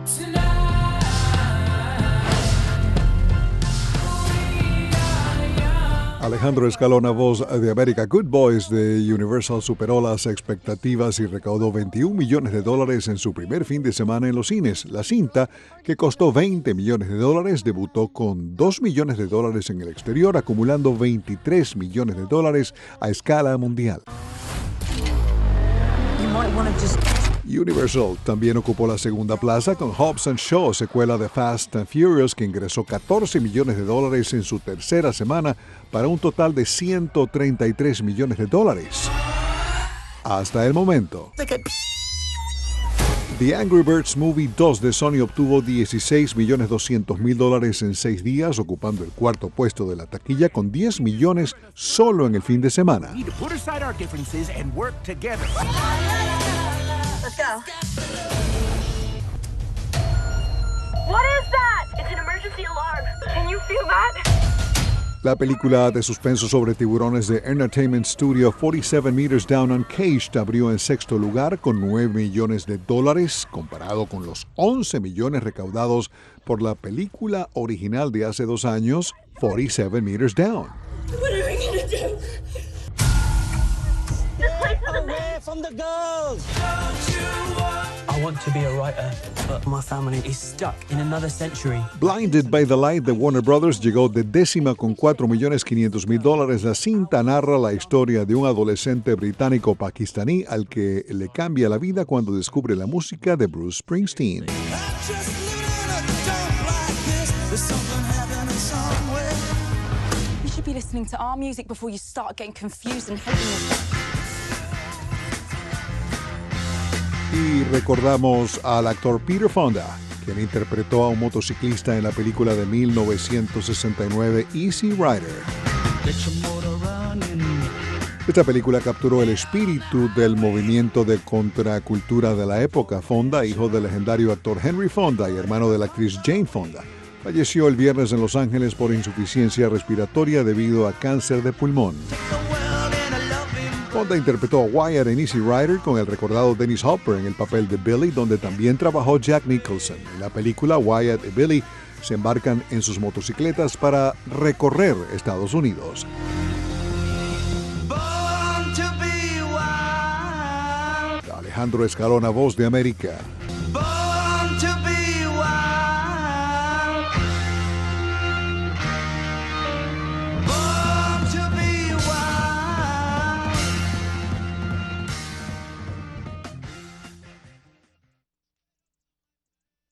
Alejandro Escalona, voz de América. Good Boys de Universal superó las expectativas y recaudó $21 millones en su primer fin de semana en los cines. La cinta, que costó $20 millones, debutó con $2 millones en el exterior, acumulando $23 millones a escala mundial. Universal también ocupó la segunda plaza con Hobbs & Shaw, secuela de Fast and Furious, que ingresó $14 millones en su tercera semana para un total de $133 millones. Hasta el momento. The Angry Birds Movie 2 de Sony obtuvo $16.200.000 en 6 días, ocupando el cuarto puesto de la taquilla con $10 millones solo en el fin de semana. Let's go. What is that? It's an emergency alarm. Can you feel that? La película de suspenso sobre tiburones de Entertainment Studio 47 Meters Down Uncaged abrió en sexto lugar con $9 millones, comparado con los $11 millones recaudados por la película original de hace 2 años, 47 Meters Down. What are we gonna do? This place is Away from the girls! I want to be a writer, but my family is stuck in another century. Blinded by the Light de Warner Brothers llegó de décima con $4.5 millones. La cinta narra la historia de un adolescente británico-pakistaní al que le cambia la vida cuando descubre la música de Bruce Springsteen. You should be listening to our music before you start getting confused and hating us. Y recordamos al actor Peter Fonda, quien interpretó a un motociclista en la película de 1969 Easy Rider. Esta película capturó el espíritu del movimiento de contracultura de la época. Fonda, hijo del legendario actor Henry Fonda y hermano de la actriz Jane Fonda, falleció el viernes en Los Ángeles por insuficiencia respiratoria debido a cáncer de pulmón. Fonda interpretó a Wyatt en Easy Rider con el recordado Dennis Hopper en el papel de Billy, donde también trabajó Jack Nicholson. En la película, Wyatt y Billy se embarcan en sus motocicletas para recorrer Estados Unidos. Alejandro Escalona, voz de América.